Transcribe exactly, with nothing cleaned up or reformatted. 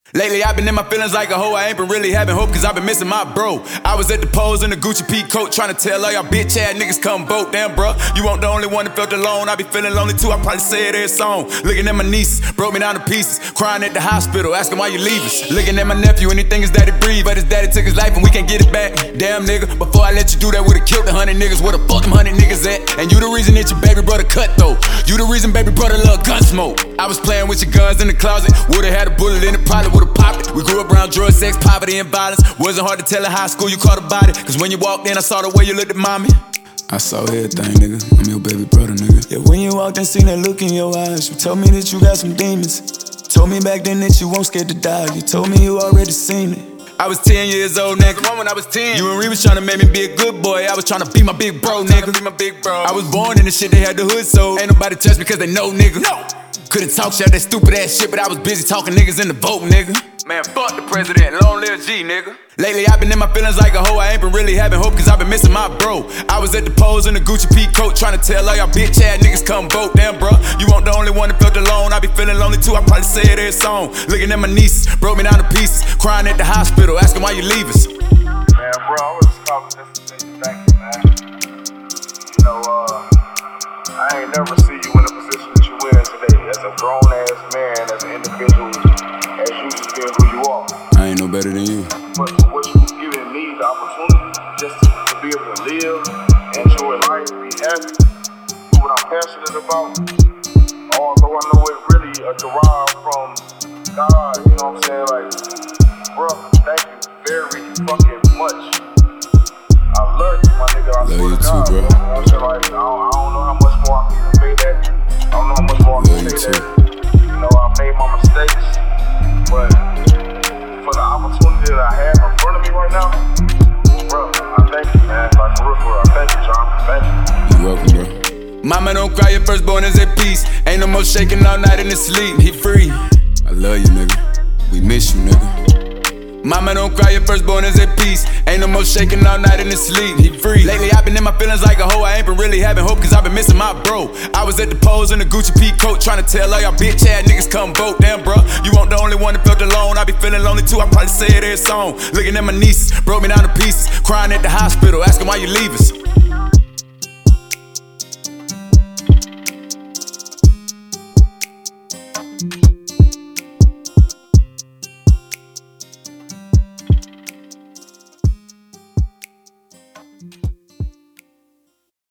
Lately I've been in my feelings like a hoe, I ain't been really having hope cause I've been missing my bro. I was at the pose in the Gucci P coat trying to tell all y'all bitch ass niggas come vote. Damn bro, you weren't the only one that felt alone. I be feeling lonely too, I probably say it every song. Looking at my nieces, broke me down to pieces. Crying at the hospital, asking why you leave us. Looking at my nephew, anything his daddy breathe, but his daddy took his life and we can't get it back. Damn nigga, before I let you do that would've killed the hundred niggas. Where the fuck them hundred niggas at? And you the reason that your baby brother cut though. You the reason baby brother love gun smoke. I was playing with your guns in the closet, would've had a bullet in it, probably would've popped it. We grew up around drugs, sex, poverty, and violence. Wasn't hard to tell in high school you caught a body. Cause when you walked in, I saw the way you looked at mommy. I saw everything, nigga. I'm your baby brother, nigga. Yeah, when you walked in, seen that look in your eyes. You told me that you got some demons. Told me back then that you won't scared to die. You told me you already seen it. I was ten years old, nigga. Come on, when I was ten. You and Ree was tryna make me be a good boy. I was tryna be my big bro, nigga. Be my big bro. I was born in the shit, they had the hood, so ain't nobody touch me cause they know, nigga. No. Couldn't talk shit, that stupid ass shit, but I was busy talking niggas in the vote, nigga. Man, fuck the president, long live G, nigga. Lately I've been in my feelings like a hoe, I ain't been really having hope cause I've been missing my bro. I was at the pose in the Gucci P coat trying to tell all y'all bitch ass niggas come vote. Damn bro, you weren't the only one that felt alone. I be feeling lonely too, I probably say it every song. Looking at my nieces, broke me down to pieces. Crying at the hospital, asking why you leave us. Man bro, I was calling just to say thank you, man. You know, uh, I ain't never see you in the position that you in today. As a grown ass man, as an individual, as you just being who you are. I ain't no better than you. But for what you've given me, the opportunity just to, to be able to live, enjoy life, be happy, do what I'm passionate about. Although I know it really uh, derived from God, you know what I'm saying? Like, bro, thank you very fucking much. I love you, my nigga. I love swear you to too, God, bro. You know what I'm saying? Like, I don't, I don't know how much more I can say that. I don't know how much more I can say that. You know, I made my mistakes, but for the opportunity that I have in front of me right now, bro, I thank you, man. Like, for real, for real, I thank you, John. Thank you. You welcome, bro. Mama don't cry, your firstborn is at peace. Ain't no more shaking all night in his sleep, he free. I love you, nigga. We miss you, nigga. Mama don't cry, your firstborn is at peace. Ain't no more shaking all night in his sleep, he free. Lately I've been in my feelings like a hoe, I ain't been really having hope cause I've been missing my bro. I was at the pose in the Gucci P coat trying to tell all y'all bitch ass niggas come vote. Damn bro, you weren't the only one that felt alone. I be feeling lonely too, I probably say it every song. Looking at my nieces, broke me down to pieces. Crying at the hospital, asking why you leave us.